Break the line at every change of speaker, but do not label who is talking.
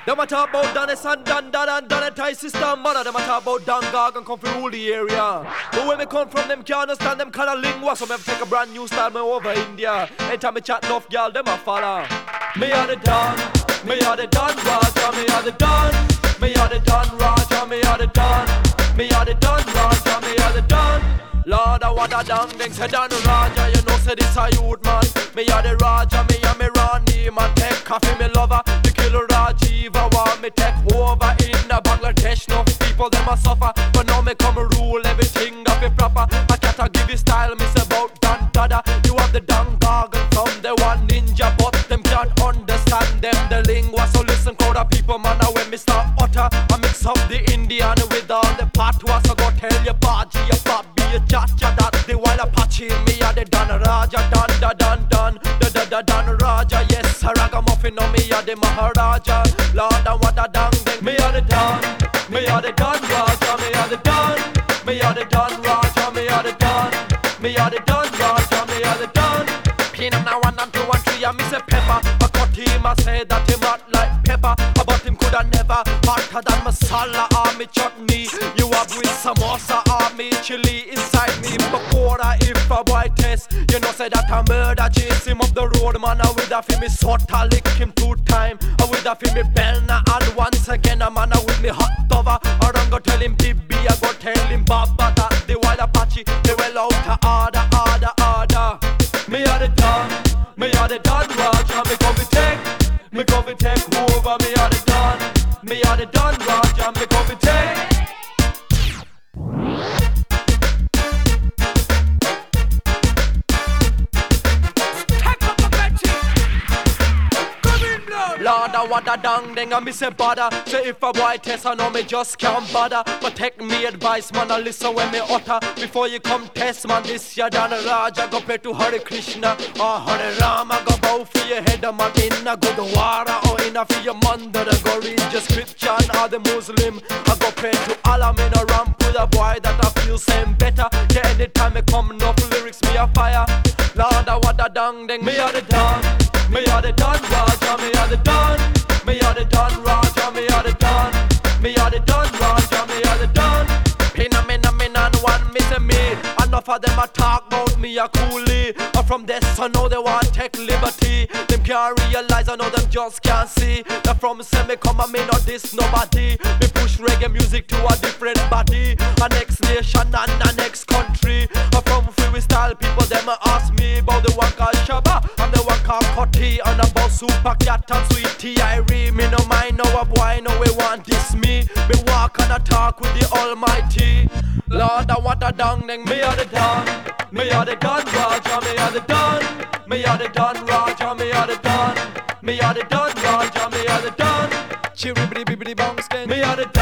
Them a talk about Dennis and Dan, Dan and Thai sister mother. Them a talk about Dan Gog and come from rule the area. But where me come from, them can't understand them kind of lingua. So me have to take a brand new style, me over India. Anytime me chat enough, y'all, them a follow. Me a the Don, me a the Don Raja, me a the Don. Me a the Don Raja, me a the Don. Me a the Don Raja, me a the Don. Lord, I want a dang, dang, say Don Raja. You know, say this a youth man. Me a the Raja, me a me Rani. Man, take coffee, me lover. The killer Rajiv, I want me take over in the Bangladesh. No people, them a suffer. But now me come rule everything that be proper. I can't give you style, me say about Dan Dada. You have the Dan Gargan from the one ninja. But them can't understand them, the lingua. So listen, crowd of people, man, now when me start utter, I mix up the Indian with all the patois. So go tell your Baji, your Bobby, your Chacha, that the wild Apache. Me a the Dan Raja, Dan da Dan Dan, da Dan Raja. Yes, a ragamuffin on me a the Maharaja. Lord, I want a dang dang. Me a the Dan, me a the Dan Raja, me a the Dan. Me a the Dan Raja, me a the Dan. Me a the Dan Raja, me a the Dan. Pinam now 1 and 2 and 3, I miss a pepper. I cut him, I say that him hot like pepper. But him coulda never hotter than masala or me chutney. You have with samosa or me chili inside me. Pakora if a boy test, you know say that I murder. Chase him up the road, man. I with a fi me sota lick him 2 times. I with a fi me belna and once again a man I with me hot cover. I don't go tell him Bibi, I go tell him Baba that the wild Apache they well out of order. Me a the Don, me a the Don Raja. Me go fi take over. Me a the Don, me a the Don Raja. Me go fi take. Lord, I want a dang dang, I miss a bother. Say if a boy test, I know me just can't bother. But take me advice, man, I listen when me utter. Before you come test, man, this ya Dan Raja. Go pray to Hare Krishna or Hare Rama. Go bow for your head, man, in a good wara. Or in a for your mandara. Go read your scripture or the Muslim. I go pray to Allah, me no ramp with a boy that I feel same better. Yeah, anytime me come, enough lyrics, me a fire. Lord, I want a dang dang, me a the Dan. Me a the Dan Raja, me a the Dan. Me a the Dan Raja, me a the Dan. Me a the Dan Raja, me a the Dan. Pina and one me say me. Enough of them a talk about me a coolie. And from this I know they want take liberty. Them can't realize, I know them just can't see. That from say me come and me not this nobody. Me push reggae music to a different body. A next nation and a next country. And from freestyle people them a ask me about the one called Shabba and the one called Cutty. And about Super Cat and Sweetie Irie. Me no mind no a boy no we want this me. Me walk and a talk with the Almighty. Lord, I want a dang dang. Me a the Dan, me a the Dan Raja, me a the Dan. Me a the Dan Raja, me a the Dan. Me a the Dan Raja, me a the Dan. Chiribidi bibidi bong skin. Me a the